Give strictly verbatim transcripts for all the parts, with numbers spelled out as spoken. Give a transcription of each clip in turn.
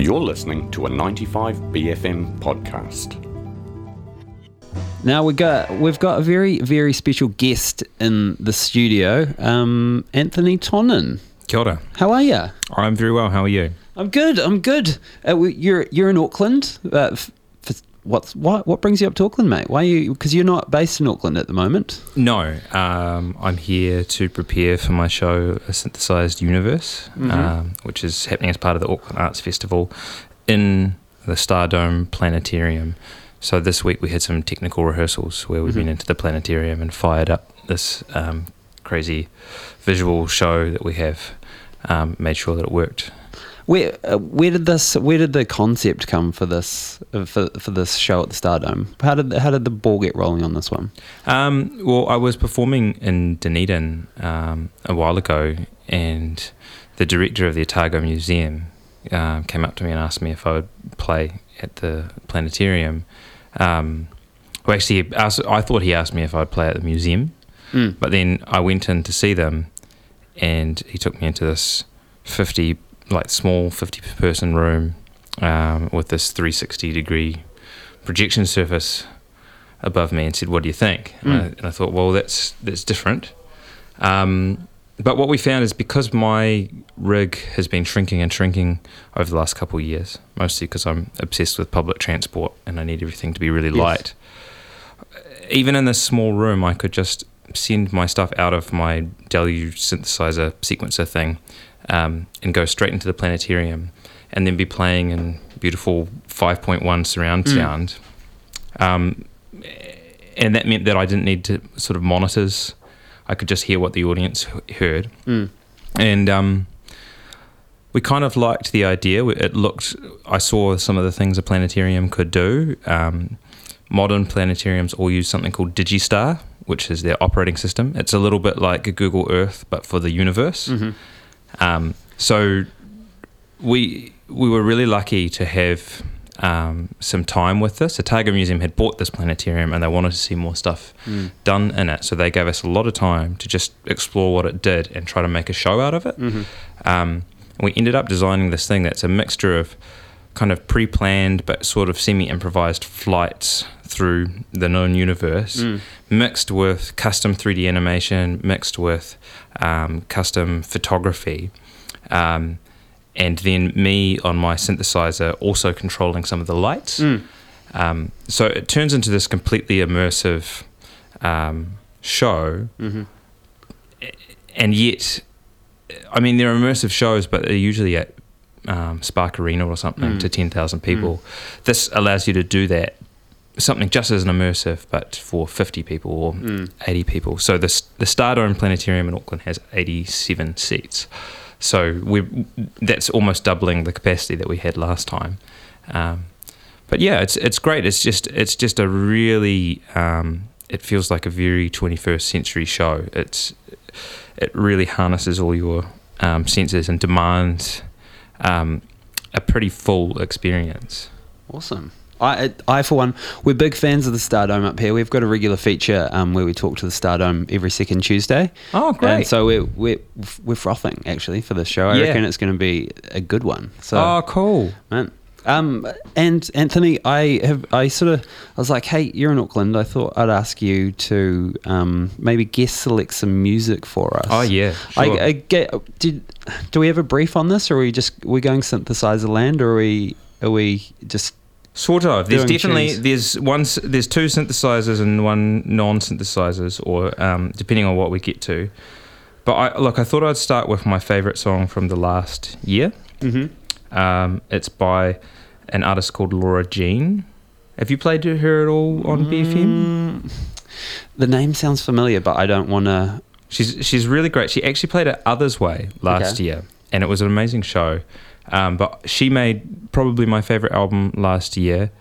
You're listening to a ninety-five B F M podcast. Now we got we've got a very very special guest in the studio, um, Anthony Tonnin. Kia ora. How are you? I'm very well. How are you? I'm good. I'm good. Uh, we- you're you're in Auckland. Uh, f- for, what's what what brings you up to Auckland, mate? Why are you? Because you're not based in Auckland at the moment. No, um, I'm here to prepare for my show, A Synthesized Universe, Mhm. um, which is happening as part of the Auckland Arts Festival in the Stardome Planetarium. So this week we had some technical rehearsals where we Mhm. went into the planetarium and fired up this um, crazy visual show that we have, um, made sure that it worked. Where uh, where did this where did the concept come for this uh, for for this show at the Stardome? How did how did the ball get rolling on this one? Um, well, I was performing in Dunedin um, a while ago, and the director of the Otago Museum um, came up to me and asked me if I would play at the planetarium. Um, well, actually, he asked, I thought he asked me if I'd play at the museum, Mm. but then I went in to see them, and he took me into this fifty, like small fifty-person room um, with this three sixty degree projection surface above me and said, "What do you think?" And, Mm. I, and I thought, well, that's that's different. Um, but what we found is because my rig has been shrinking and shrinking over the last couple of years, mostly because I'm obsessed with public transport and I need everything to be really Yes. light. Even in this small room, I could just send my stuff out of my Deluge synthesizer sequencer thing um, and go straight into the planetarium and then be playing in beautiful five point one surround Mm. sound. Um, and that meant that I didn't need to sort of monitors. I could just hear what the audience h- heard. Mm. And um, we kind of liked the idea. It looked, I saw some of the things a planetarium could do. Um, modern planetariums all use something called Digistar, which is their operating system. It's a little bit like a Google Earth, but for the universe. Mhm. Um, so we we were really lucky to have um, some time with this. Otago Museum had bought this planetarium and they wanted to see more stuff Mm. done in it. So they gave us a lot of time to just explore what it did and try to make a show out of it. Mhm. Um, and we ended up designing this thing that's a mixture of kind of pre-planned but sort of semi-improvised flights through the known universe, Mm. mixed with custom three D animation, mixed with um, custom photography, um, and then me on my synthesizer also controlling some of the lights. Mm. Um, so it turns into this completely immersive um, show, Mhm. and yet, I mean, they're immersive shows, but they're usually at um, Spark Arena or something Mm. to ten thousand people. This allows you to do that, something just as an immersive, but for fifty people or Mm. eighty people. So this, the Stardome Planetarium in Auckland has eighty-seven seats. So we that's almost doubling the capacity that we had last time. Um, but yeah, it's it's great. It's just it's just a really um, it feels like a very twenty-first century show. It's it really harnesses all your um, senses and demands um, a pretty full experience. Awesome. I, I, for one, we're big fans of the Stardome up here. We've got a regular feature um, where we talk to the Stardome every second Tuesday. Oh, And so we're, we're, we're frothing, actually, for this show. I Yeah. reckon it's going to be a good one. So, oh, cool. man. Um, and Anthony, I have, I sort of, I was like, hey, you're in Auckland. I thought I'd ask you to um, maybe guest select some music for us. Oh, yeah, I, sure. I get, did, do we have a brief on this, or are we just, we going synthesizer land, or are we, are we just... Sort of. There's doing definitely tunes. there's one s- there's two synthesizers and one non-synthesizers, or um, depending on what we get to. But I, look, I thought I'd start with my favorite song from the last year. Mm-hmm. Um, it's by an artist called Laura Jean. Have you played her at all on B F M? Mm, the name sounds familiar, but I don't want to... She's she's really great. She actually played at Others Way last Okay. year, and it was an amazing show. Um, but she made probably my favorite album last year.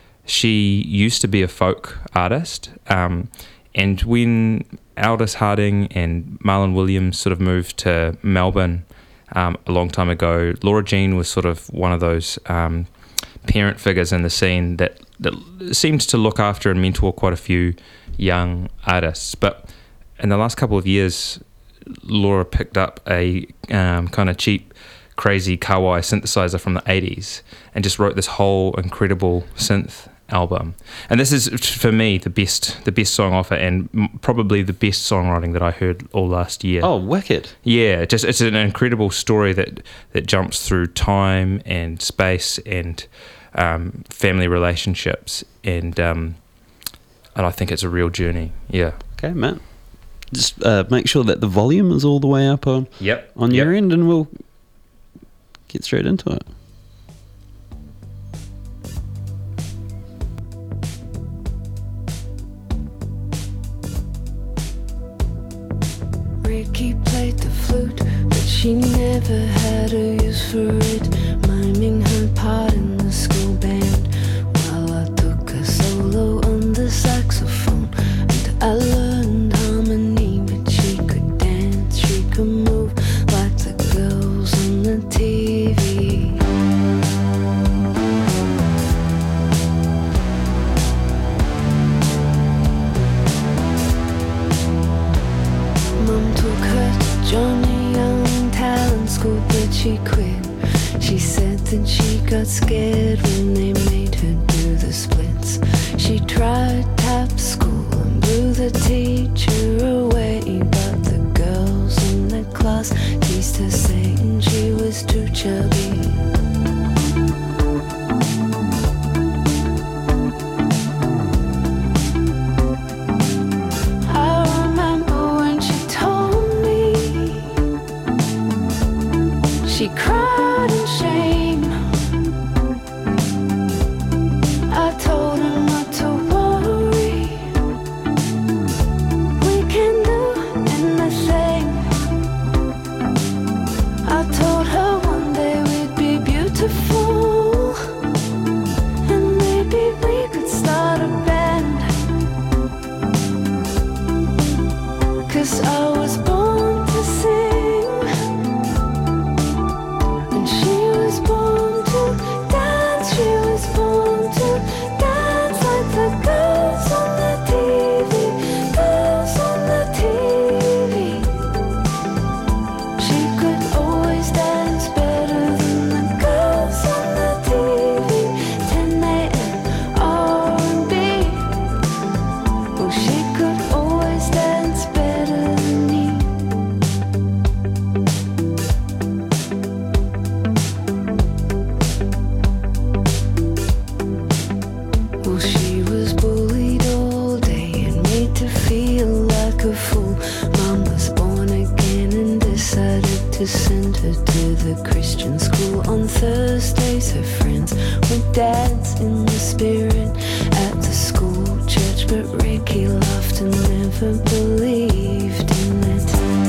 She used to be a folk artist, um, and when Aldous Harding and Marlon Williams sort of moved to Melbourne um, a long time ago, Laura Jean was sort of one of those um, parent figures in the scene that, that seemed to look after and mentor quite a few young artists. But in the last couple of years, Laura picked up a um, kind of cheap crazy Kawai synthesizer from the eighties and just wrote this whole incredible synth album. And this is, for me, the best the best song off it, and m- probably the best songwriting that I heard all last year. Oh, wicked. Yeah, just it's an incredible story that, that jumps through time and space and um, family relationships, and um, and I think it's a real journey. Yeah. Okay, Matt. Just uh, make sure that the volume is all the way up on Yep. on yep. your end, and we'll get straight into it. Ricky played the flute, but she never had a use for it, miming her part in the school band, while I took a solo on the saxophone. And I learned harmony, but she could dance, she could move like the girls on the T V. Mum took her to Johnny Young talent school, but she quit. She said that she got scared when they made her do the splits. She tried tap school and blew the teacher away, but the girls in the class teased her, saying she was too chubby. I remember when she told me, she cried in shame. I told her not to worry, we can do anything. I told her one day we'd be beautiful, and maybe we could start a band. 'Cause I was born to sing, and she was born to dance. She was born to dance like the girls on the T V, girls on the T V. She could always dance better than the girls on the T V. ten a.m. R and B. Oh, she could always dance better than me. Well, she was bullied all day and made to feel like a fool. Mom was born again and decided to send her to the Christian school. On Thursdays her friends would dance in the spirit at the school church, but Ricky laughed and never believed in it.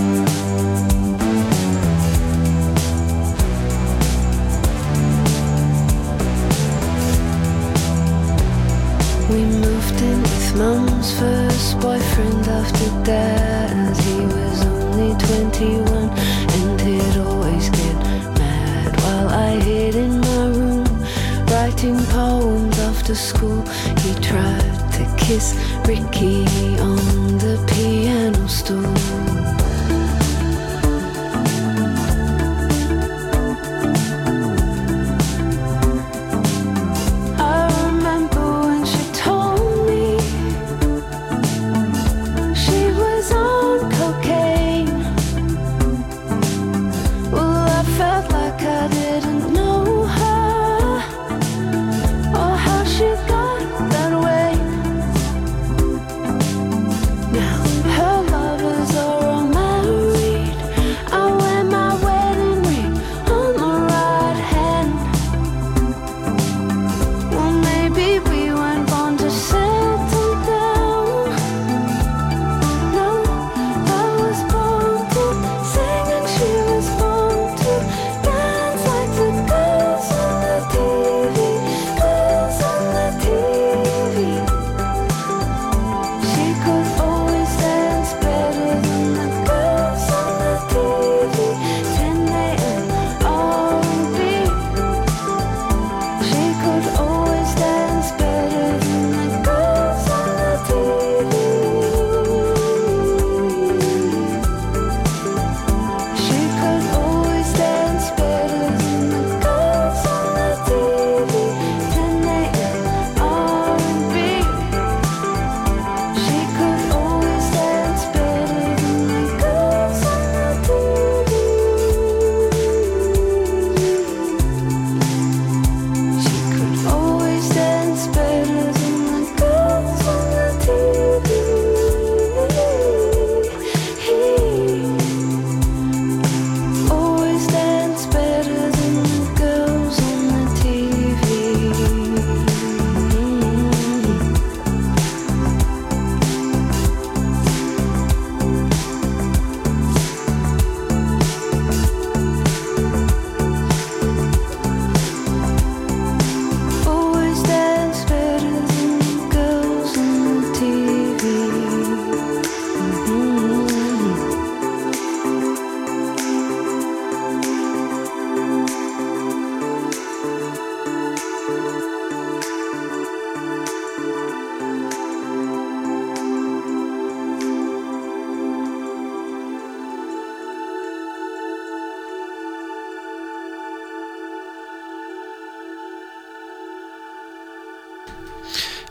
We moved in with Mum's first boyfriend after Dad. He was only twenty-one, and he'd always get mad while I hid in my room, writing poems after school. He tried to kiss Ricky on the piano stool. I remember when she told me she was on cocaine. Well, I felt like I didn't know her, or how she got that way. Now her lovers are all mad.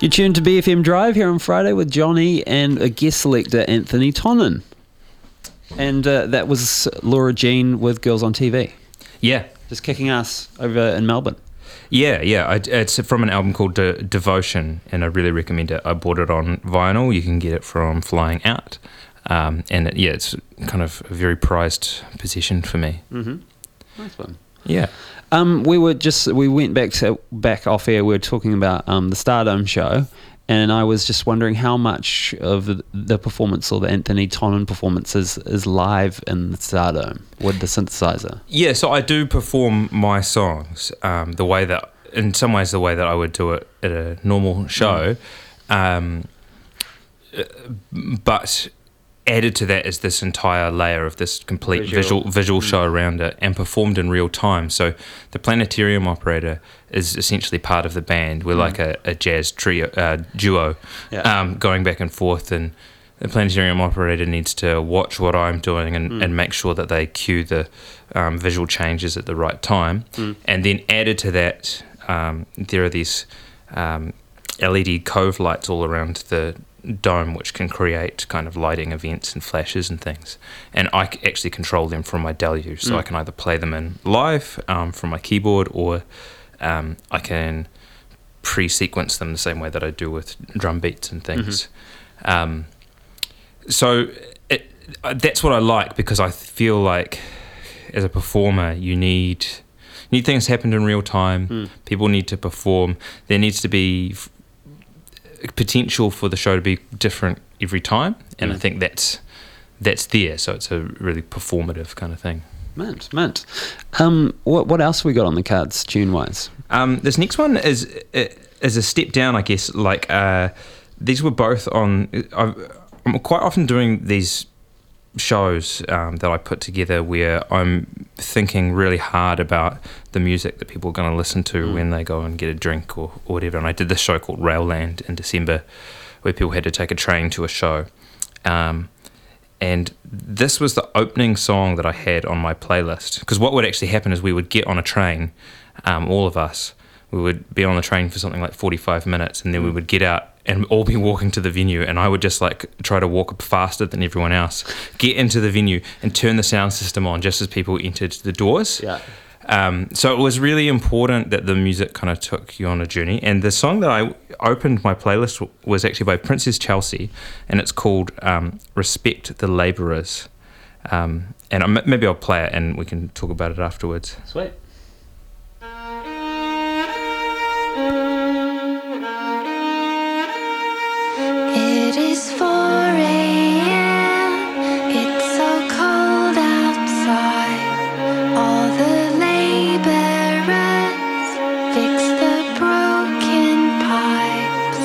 You're tuned to B F M Drive here on Friday with Johnny and a guest selector, Anthony Tonnon. And uh, that was Laura Jean with Girls on T V. Yeah. Just kicking ass over in Melbourne. Yeah, yeah. I, it's from an album called De- Devotion, and I really recommend it. I bought it on vinyl. You can get it from Flying Out. Um, and it, yeah, it's kind of a very prized possession for me. Mm-hmm. Nice one. Yeah. Um, we were just we went back to back off air. We were talking about um, the Stardome show, and I was just wondering how much of the, the performance or the Anthony Tonnon performance is, is live in the Stardome with the synthesizer. Yeah, so I do perform my songs um, the way that, in some ways, the way that I would do it at a normal show, mm. um, but added to that is this entire layer of this complete visual visual, visual mm. show around it and performed in real time. So the Planetarium operator is essentially part of the band. We're mm. like a, a jazz trio uh, duo yeah. um, going back and forth, and the Planetarium operator needs to watch what I'm doing and, mm. and make sure that they cue the um, visual changes at the right time. Mm. And then added to that, um, there are these um, L E D cove lights all around the dome, which can create kind of lighting events and flashes and things, and I c- actually control them from my deluge, so mm. I can either play them in live um, from my keyboard, or um, I can pre-sequence them the same way that I do with drum beats and things. Mm-hmm. Um, so it, that's what I like, because I feel like as a performer you need you need things to happen in real time. Mm. People need to perform. There needs to be f- potential for the show to be different every time, and mm. I think that's that's there, so it's a really performative kind of thing. Mint, mint. Um, what what else we got on the cards tune wise? Um, this next one is is a step down, I guess. Like uh, these were both on. I've, I'm quite often doing these shows um, that I put together where I'm thinking really hard about the music that people are going to listen to mm. when they go and get a drink or, or whatever. And I did this show called Railland in December, where people had to take a train to a show. Um, and this was the opening song that I had on my playlist. Because what would actually happen is we would get on a train, um, all of us, we would be on the train for something like forty-five minutes, and then we would get out and all be walking to the venue, and I would just like try to walk faster than everyone else, get into the venue and turn the sound system on just as people entered the doors. Yeah. Um, so it was really important that the music kind of took you on a journey. And the song that I opened my playlist w- was actually by Princess Chelsea, and it's called um, Respect the Labourers. Um, and I'm, maybe I'll play it and we can talk about it afterwards. Sweet. It is four a.m. It's so cold outside. All the laborers fix the broken pipes.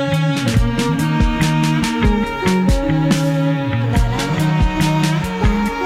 La, la, la, la, la.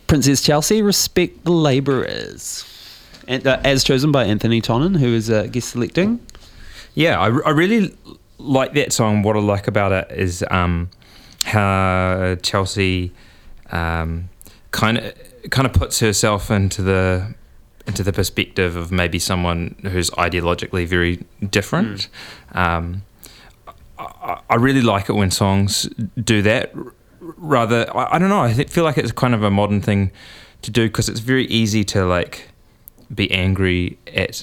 Princess Chelsea, Respect the Labourers. And, uh, as chosen by Anthony Tonnen, who is uh, guest selecting. Yeah, I, I really like that song. What I like about it is um, how Chelsea um, kind of kind of puts herself into the into the perspective of maybe someone who's ideologically very different. Mm. Um, I, I really like it when songs do that. Rather, I, I don't know. I th- feel like it's kind of a modern thing to do because it's very easy to like be angry at.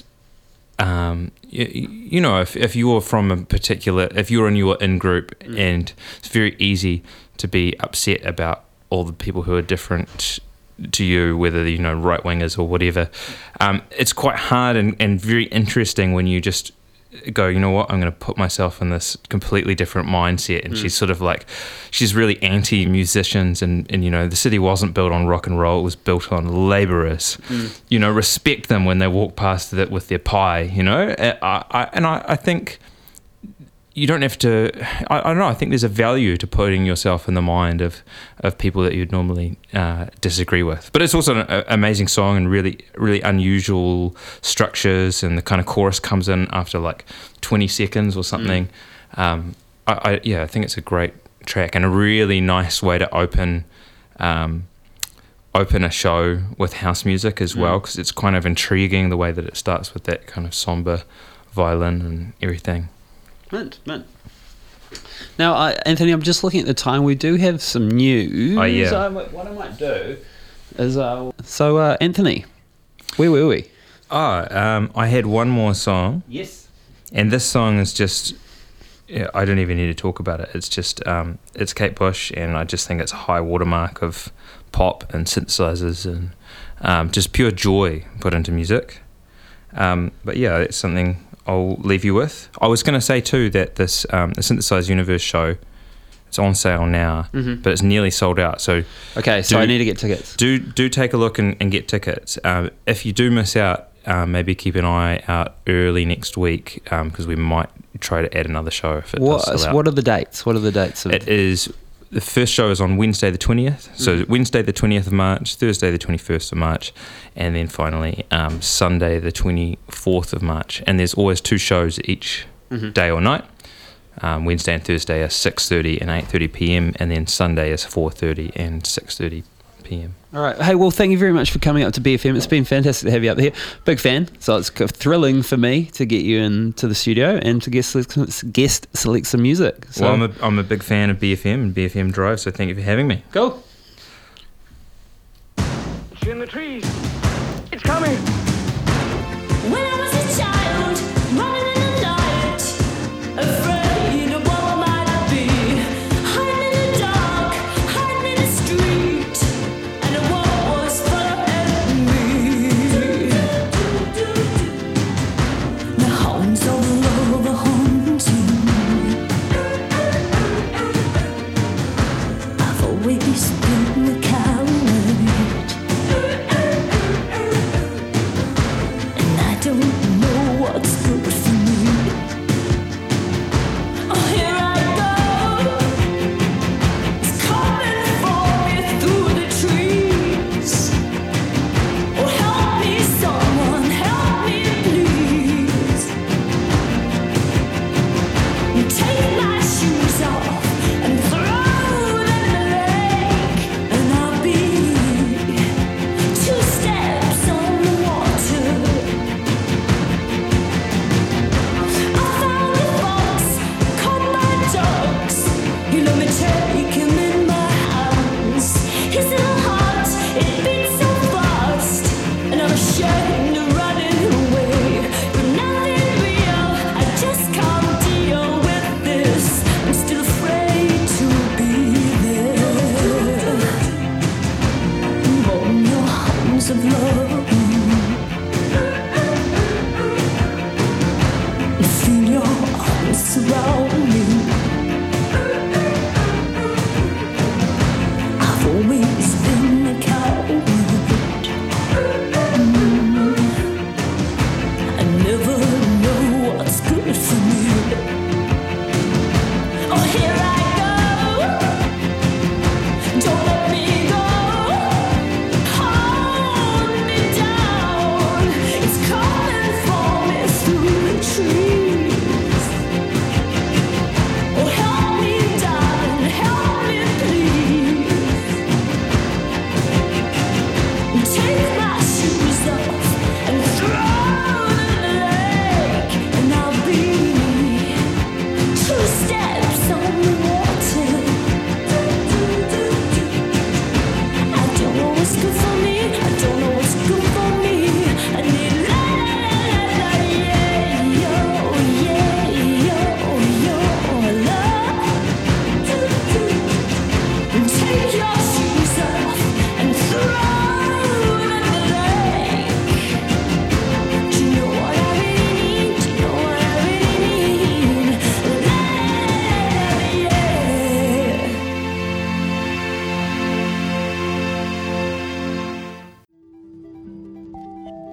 Um, you, you know, if if you're from a particular, if you're in your in group, mm. and it's very easy to be upset about all the people who are different to you, whether you know right wingers or whatever. Um, it's quite hard and, and very interesting when you just go, you know what, I'm going to put myself in this completely different mindset. And mm. she's sort of like, she's really anti musicians, and, and you know the city wasn't built on rock and roll, it was built on labourers. Mm. You know, respect them when they walk past it with their pie. You know, I, I, and I, I think you don't have to. I, I don't know. I think there's a value to putting yourself in the mind of, of people that you'd normally uh, disagree with. But it's also an a, amazing song and really, really unusual structures. And the kind of chorus comes in after like twenty seconds or something. Mm. Um, I, I yeah, I think it's a great track and a really nice way to open, um, open a show with house music as mm. well, because it's kind of intriguing the way that it starts with that kind of somber violin and everything. Mint, mint. Now, uh, Anthony, I'm just looking at the time. We do have some news. Oh, yeah. So what I might do is... Uh, so, uh, Anthony, where were we? Oh, um, I had one more song. Yes. And this song is just... Yeah, I don't even need to talk about it. It's just... Um, it's Kate Bush, and I just think it's a high watermark of pop and synthesizers and um, just pure joy put into music. Um, but yeah, it's something... I'll leave you with. I was going to say too that this um, the Synthesized Universe show, it's on sale now, mm-hmm. but it's nearly sold out. So okay, so do, I need to get tickets. Do do take a look and, and get tickets. Um, if you do miss out, um, maybe keep an eye out early next week because um, we might try to add another show if it what, does sell out. What are the dates? What are the dates? Of it is the first show is on Wednesday the twentieth. So mm. Wednesday the twentieth of March, Thursday the twenty-first of March, and then finally um, Sunday the twenty-fourth of March. And there's always two shows each mm-hmm. day or night. Um, Wednesday and Thursday are six thirty and eight thirty p.m. and then Sunday is four thirty and six thirty p.m. All right. Hey, well, thank you very much for coming up to B F M. It's been fantastic to have you up here. Big fan. So it's thrilling for me to get you into the studio and to guest select, guest select some music. So. Well, I'm a, I'm a big fan of B F M and B F M Drive, so thank you for having me. Cool. It's in the trees. It's coming. When I was a child, running in the light, afraid of what I might be, hiding in the dark, hiding in the street, and the world was following me. The hounds of love are haunting me. I've always been the coward.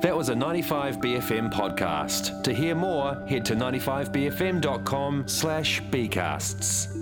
That was a ninety-five B F M podcast. To hear more, head to ninety-five b f m dot com slash bcasts.